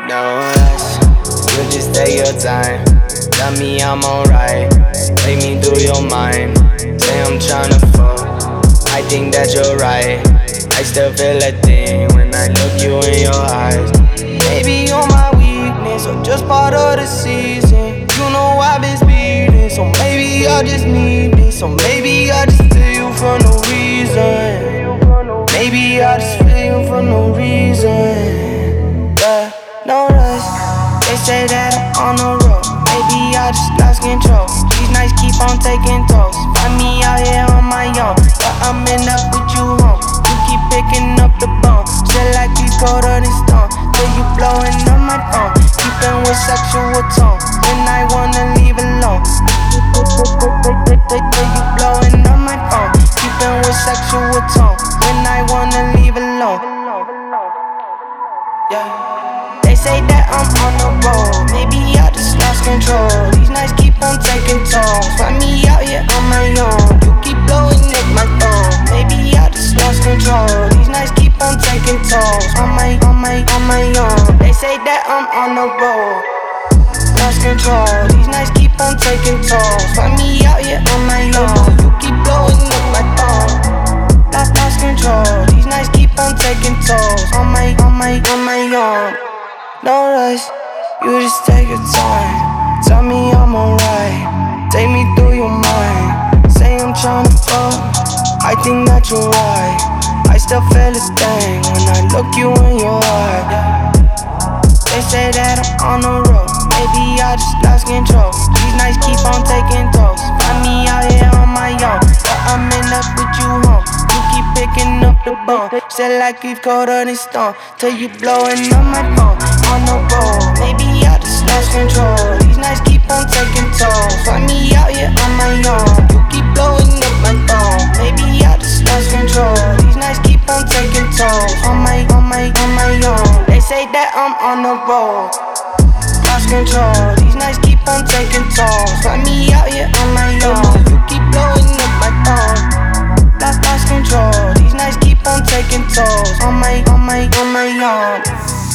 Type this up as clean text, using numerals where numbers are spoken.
No rush, you just take your time. Tell me I'm alright, take me through your mind. Say I'm tryna fuck, I think that you're right. I still feel a thing when I look you in your eyes. Maybe you're my weakness or just part of the season. You know I've been speeding, so maybe I just need this. Or maybe I just feel you for no reason. Maybe I just feel you for no reason. Yeah, no rush. They say that I'm on the road. Maybe I just lost control. These nights keep on taking tolls. Find me out here on my own, but I'm in up with you home. You keep picking up the bone, still like you colder than stone. Till you blowing on my phone, keeping with sexual tone. When I wanna leave alone, till you blowing on my phone, keeping with sexual tone. When I wanna leave alone. Yeah. They say that I'm on the road, maybe I just lost control. These nights keep on taking tolls. Find me out here on my own. You keep blowing up my phone, maybe I just lost control. These nights keep on taking tolls. On my own. They say that I'm on the road, lost control. These nights keep on taking tolls. Find me out here on my own. You keep blowing up my phone, lost control. These nights keep on taking tolls. On my own. No rush, you just take your time. Tell me I'm alright, take me through your mind. Say I'm tryna fuck, I think that you're right. I still feel a thing when I look you in your eye. They say that I'm on the road, maybe I just lost control. These nights keep on taking tolls. Find me out here on my own, but I'm in up with you home. You keep picking up the bone, still like you colder than stone. Till you blowing on my phone, on the road, maybe I just lost control. These nights keep on taking tolls. Find me out here on my own. You keep blowing up my phone, maybe I just lost control. These nights keep on taking tolls. On my own. They say that I'm on the road, lost control. These nights keep on taking tolls. Find me out here on my own. You keep blowing up my phone, lost control. These nights keep on taking tolls. On my own.